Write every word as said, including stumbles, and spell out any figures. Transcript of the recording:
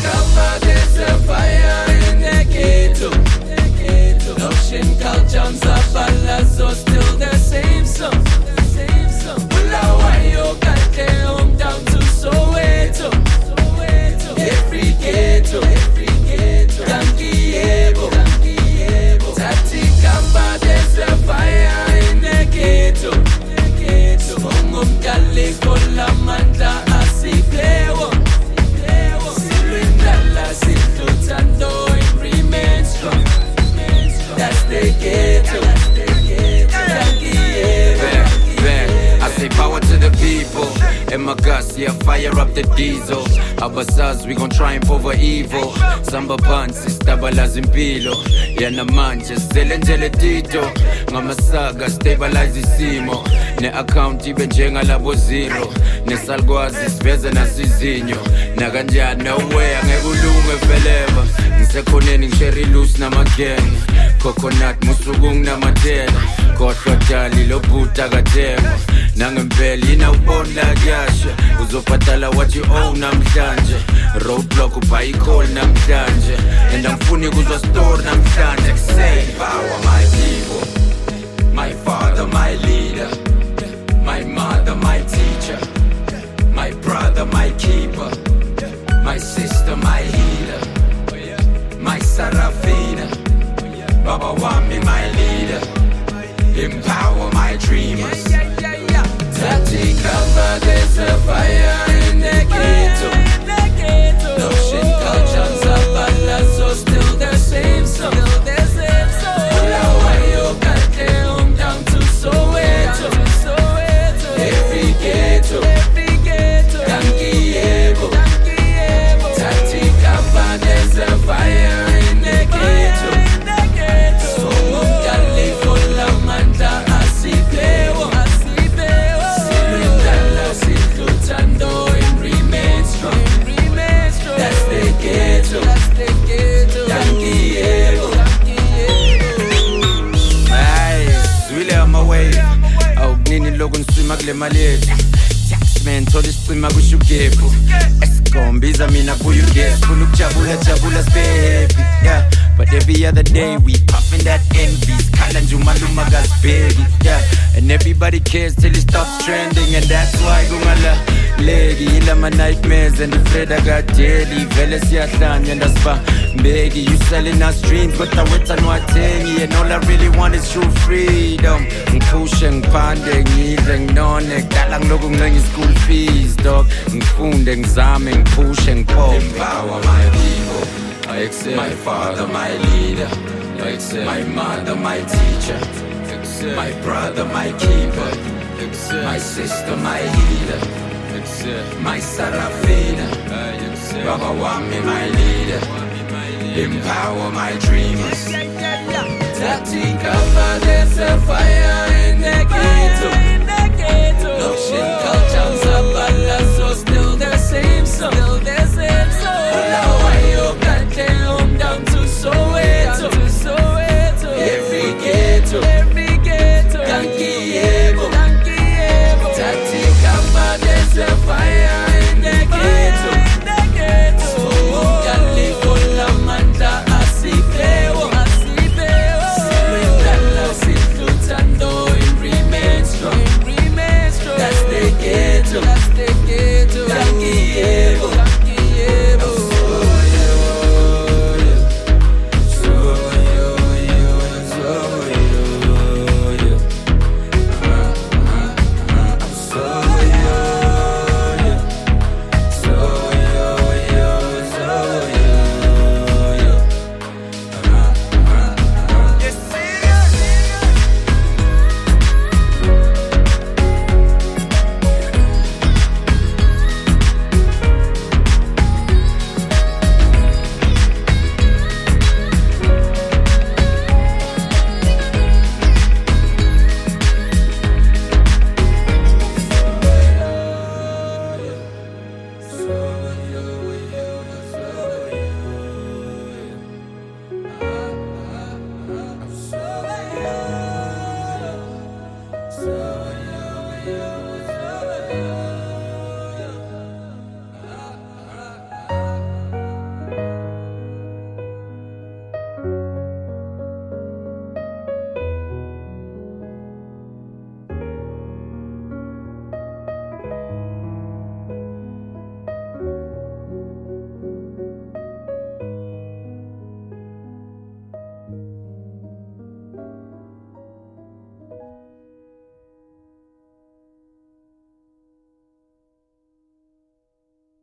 cover, there's a fire in the ghetto. Notion cultures of Palazzo, still the same song. Bulawayo got their home down to Soweto. Every ghetto, every ghetto. Dankiebo, Tati Kamba, there's a fire in the ghetto. Mongom Kale Kolamanda Asiplewo. Silwindala Silutando, it remains strong. That's the ghetto. I say power to the people. And my guts, yeah, fire up the diesel. Abasaz, we gon' triumph over evil. Samba pansi, stabilize impilo. Yana manje, selenjele tito. Ngamasaga, stabilize isimo. Ne account ibe njenga labo zero. Ne salgwazi, siveze nasizinyo. Nakanjani, no way, angekulunge veleva. Ngisekhoneni ngishare loose namagang. Coconut, musukung namatela. Kodwa dali lo bhuta kathemba. Nangempela inawubona kuyasha. Uzophathala what you own namhlanje. Roadblock ubuy call namhlanje. And angifuni kuzwa store namhlanje. Say power my people. My father, my leader. My mother, my teacher. My brother, my keeper. My sister, my healer. My Sarafina. Baba Wami, my leader. Empower my dreamers. Tati cover, there's a fire in the ghetto. Notion cultures of Palazzo, still the same song. Bulawayo got their home down to Soweto. Every ghetto, Dankiebo. Tati cover, there's a fire in the ghetto. Logo nsima kule mali man thola isicima kusho ugebhu esigombiza mina buya ugesi funa ukujabula jabula sibehappy yeah but every other day we puffin' that envy sikhala nje umaluma kasibheki yeah and everybody cares till it stops trending and that's why kungalaleki ilama nightmares and the Fred akadeli vele siyahlanya and asiba mbeki you selling us dreams kodwa wetha nwathengi and all I really want is true freedom ngiphushe ngiphande ngidle nginone kudala ngiloku ngilenga school fees dog ngifunde ngizame ngiphushe ngiphombe empower my people. I accept my father, my leader. I accept my mother, my teacher. Accept my brother, my keeper. Accept my sister, my healer. Accept my Sarafina. Baba Wami, my leader. Empower my dreamers. Tati cover, there's a fire in the ghetto. Notion cultures of Palazzo, still the same song. Bulawayo got their home down to Soweto. Every ghetto, Dankiebo. Tati cover, there's a fire